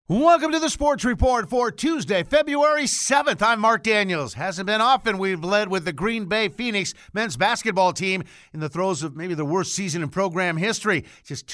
Welcome to the Sports Report for Tuesday, February 7th. I'm Mark Daniels. Hasn't been often we've led with the Green Bay Phoenix men's basketball team in the throes of maybe the worst season in program history. Just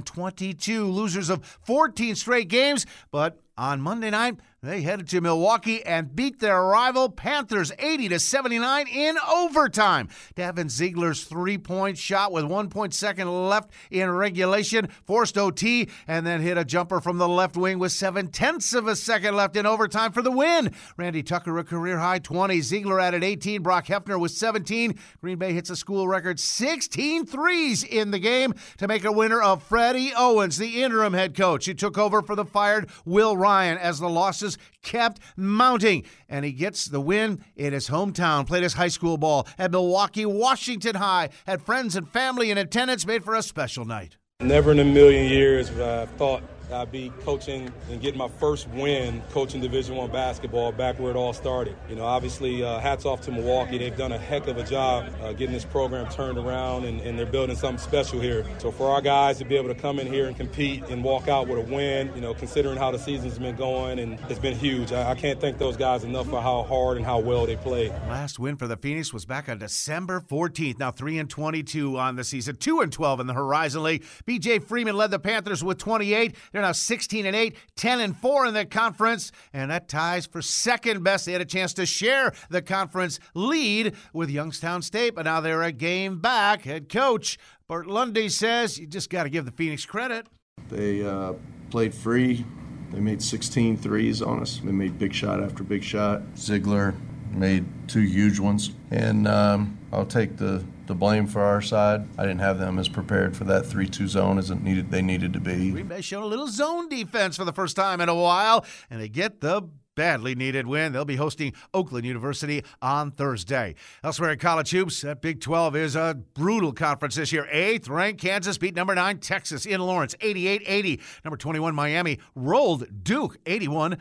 2-22, losers of 14 straight games, but on Monday night, they headed to Milwaukee and beat their rival Panthers 80-79 in overtime. Davin Ziegler's three-point shot with 1.2 left in regulation forced OT and then hit a jumper from the left wing with 0.7 of a second left in overtime for the win. Randy Tucker a career-high 20. Ziegler added 18. Brock Hefner with 17. Green Bay hits a school record 16 threes in the game to make a winner of Freddie Owens, the interim head coach. He took over for the fired Will Ryan as the losses kept mounting, and he gets the win in his hometown. Played his high school ball at Milwaukee Washington High, had friends and family in attendance, made for a special night. Never in a million years thought I'd be coaching and getting my first win coaching Division I basketball back where it all started. You know, obviously, hats off to Milwaukee. They've done a heck of a job getting this program turned around, and they're building something special here. So for our guys to be able to come in here and compete and walk out with a win, you know, considering how the season's been going, and it's been huge. I can't thank those guys enough for how hard and how well they played. Last win for the Phoenix was back on December 14th. Now 3-22 on the season, 2-12 in the Horizon League. B.J. Freeman led the Panthers with 28. They're now 16-8, 10-4 in the conference, and that ties for second best. They had a chance to share the conference lead with Youngstown State, but now they're a game back. Head coach Bert Lundy says you just got to give the Phoenix credit. They played free. They made 16 threes on us. They made big shot after big shot. Ziegler made two huge ones, and I'll take the blame for our side. I didn't have them as prepared for that 3-2 zone as they needed to be. Green Bay showed a little zone defense for the first time in a while, and they get the badly needed win. They'll be hosting Oakland University on Thursday. Elsewhere in college hoops, that Big 12 is a brutal conference this year. 8th ranked Kansas beat number 9 Texas in Lawrence 88-80. Number 21 Miami rolled Duke 81-59.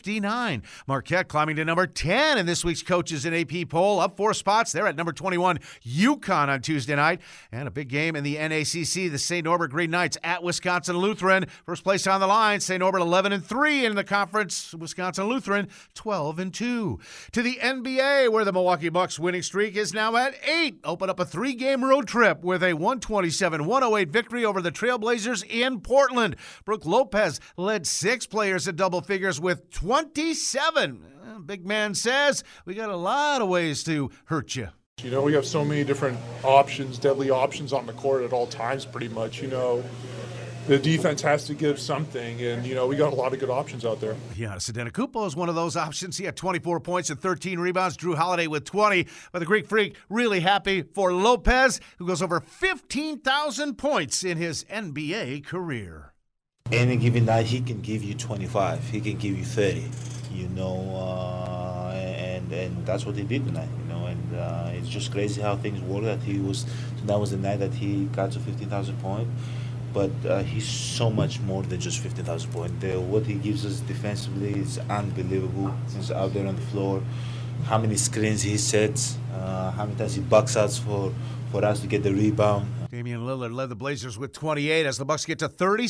Marquette climbing to number 10 in this week's Coaches and AP poll, up 4 spots. They're at number 21 UConn on Tuesday night. And a big game in the NACC, the St. Norbert Green Knights at Wisconsin Lutheran. First place on the line, St. Norbert 11-3 in the conference. Wisconsin Lutheran 12-2. To the NBA, where the Milwaukee Bucks winning streak is now at 8. Open up a 3-game road trip with a 127-108 victory over the Trailblazers in Portland. Brook Lopez led 6 players at double figures with 27. Big man says we got a lot of ways to hurt you. You know, we have so many different options, deadly options on the court at all times pretty much. You know, the defense has to give something, and, you know, we got a lot of good options out there. Giannis Antetokounmpo is one of those options. He had 24 points and 13 rebounds. Drew Holiday with 20. But the Greek Freak really happy for Lopez, who goes over 15,000 points in his NBA career. Any given night, he can give you 25. He can give you 30. You know, and that's what he did tonight. You know, and it's just crazy how things work. That was the night that he got to 15,000 points. But he's so much more than just 15,000 points. What he gives us defensively is unbelievable. He's out there on the floor. How many screens he sets, how many times he bucks out for us to get the rebound. Damian Lillard led the Blazers with 28 as the Bucks get to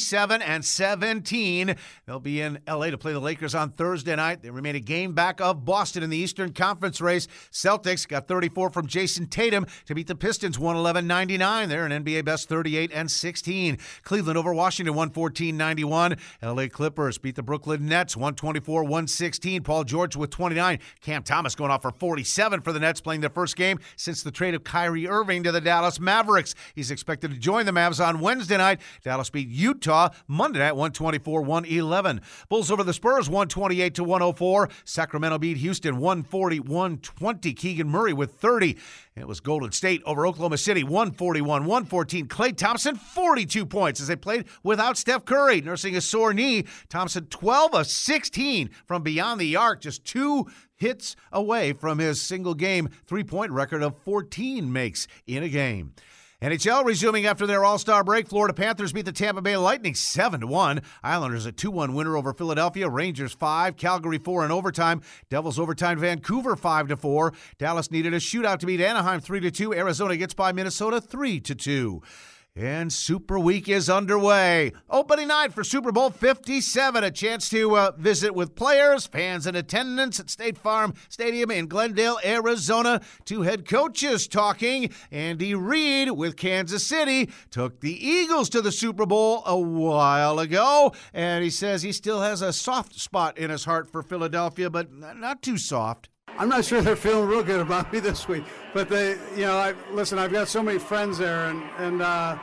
37-17. They'll be in L.A. to play the Lakers on Thursday night. They remain a game back of Boston in the Eastern Conference race. Celtics got 34 from Jason Tatum to beat the Pistons 111-99. They're an NBA best 38-16. Cleveland over Washington 114-91. L.A. Clippers beat the Brooklyn Nets 124-116. Paul George with 29. Cam Thomas going off for 47 for the Nets, playing their first game since the trade of Kyrie Irving to the Dallas Mavericks. He's expected to join the Mavs on Wednesday night. Dallas beat Utah Monday night 124-111. Bulls over the Spurs 128-104. Sacramento beat Houston 140-120. Keegan Murray with 30. It was Golden State over Oklahoma City 141-114. Klay Thompson 42 points as they played without Steph Curry. Nursing a sore knee, Thompson 12 of 16 from beyond the arc, just 2 hits away from his single-game three-point record of 14 makes in a game. NHL resuming after their All-Star break. Florida Panthers beat the Tampa Bay Lightning 7-1. Islanders a 2-1 winner over Philadelphia. Rangers 5. Calgary 4 in overtime. Devils overtime Vancouver 5-4. Dallas needed a shootout to beat Anaheim 3-2. Arizona gets by Minnesota 3-2. And Super Week is underway. Opening night for Super Bowl 57, a chance to visit with players, fans in attendance at State Farm Stadium in Glendale, Arizona. Two head coaches talking. Andy Reid with Kansas City took the Eagles to the Super Bowl a while ago, and he says he still has a soft spot in his heart for Philadelphia, but not too soft. I'm not sure they're feeling real good about me this week, but they, I've got so many friends there, and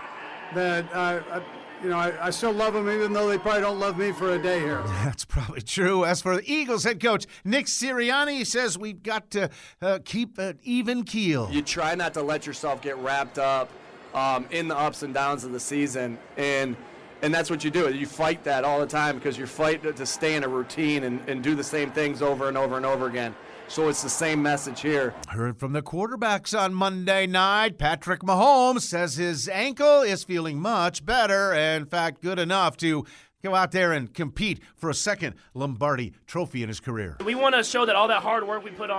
I still love them, even though they probably don't love me for a day here. That's probably true. As for the Eagles head coach Nick Sirianni, says we've got to keep an even keel. You try not to let yourself get wrapped up in the ups and downs of the season, and that's what you do. You fight that all the time because you're fighting to stay in a routine and do the same things over and over and over again. So it's the same message here. Heard from the quarterbacks on Monday night. Patrick Mahomes says his ankle is feeling much better. In fact, good enough to go out there and compete for a second Lombardi trophy in his career. We want to show that all that hard work we put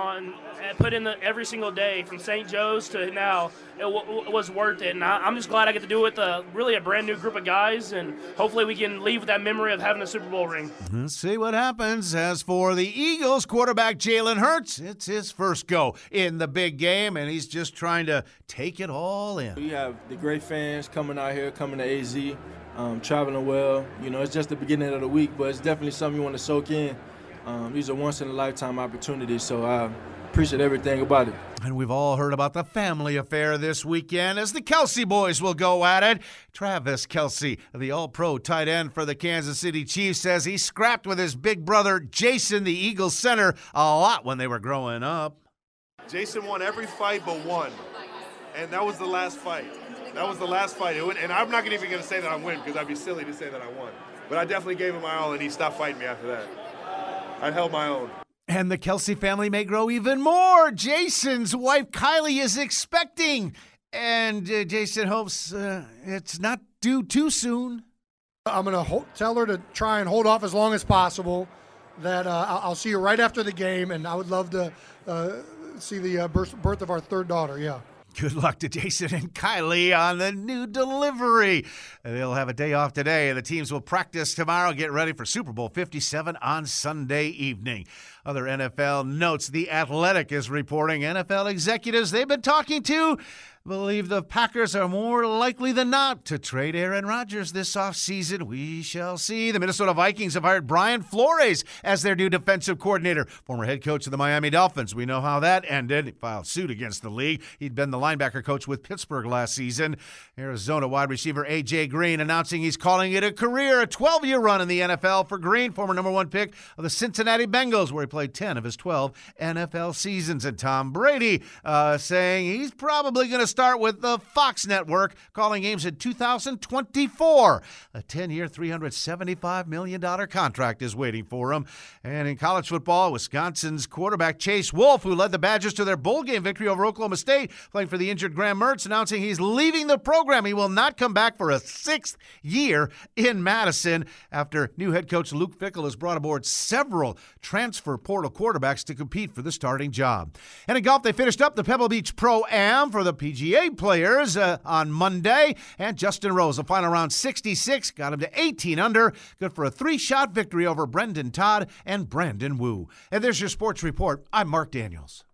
in every single day from St. Joe's to now, it was worth it. And I'm just glad I get to do it with really a brand new group of guys, and hopefully we can leave with that memory of having a Super Bowl ring. Let's see what happens. As for the Eagles, quarterback Jalen Hurts, it's his first go in the big game, and he's just trying to take it all in. We have the great fans coming out here, coming to AZ. Traveling well. It's just the beginning of the week, but it's definitely something you want to soak in. These are once-in-a-lifetime opportunities, so I appreciate everything about it. And we've all heard about the family affair this weekend as the Kelce boys will go at it. Travis Kelce, the all-pro tight end for the Kansas City Chiefs, says he scrapped with his big brother Jason, the Eagles center, a lot when they were growing up. Jason won every fight but one, and that was the last fight. That was the last fight. And I'm not even going to say that I win because I'd be silly to say that I won. But I definitely gave him my all, and he stopped fighting me after that. I held my own. And the Kelce family may grow even more. Jason's wife, Kylie, is expecting. And Jason hopes it's not due too soon. I'm going to tell her to try and hold off as long as possible, that I'll see her right after the game, and I would love to see the birth of our third daughter, yeah. Good luck to Jason and Kylie on the new delivery. They'll have a day off today. The teams will practice tomorrow, get ready for Super Bowl 57 on Sunday evening. Other NFL notes, The Athletic is reporting NFL executives they've been talking to believe the Packers are more likely than not to trade Aaron Rodgers this offseason. We shall see. The Minnesota Vikings have hired Brian Flores as their new defensive coordinator, former head coach of the Miami Dolphins. We know how that ended. He filed suit against the league. He'd been the linebacker coach with Pittsburgh last season. Arizona wide receiver A.J. Green announcing he's calling it a career, a 12-year run in the NFL for Green, former number one pick of the Cincinnati Bengals, where he played 10 of his 12 NFL seasons. And Tom Brady saying he's probably going to start with the Fox Network, calling games in 2024. A 10-year, $375 million contract is waiting for him. And in college football, Wisconsin's quarterback Chase Wolf, who led the Badgers to their bowl game victory over Oklahoma State, playing for the injured Graham Mertz, announcing he's leaving the program. He will not come back for a 6th year in Madison after new head coach Luke Fickell has brought aboard several transfer portal quarterbacks to compete for the starting job. And in golf, they finished up the Pebble Beach Pro-Am for the PGA players on Monday, and Justin Rose, a final round 66, got him to 18 under, good for a 3-shot victory over Brendan Todd and Brandon Wu. And there's your sports report. I'm Mark Daniels.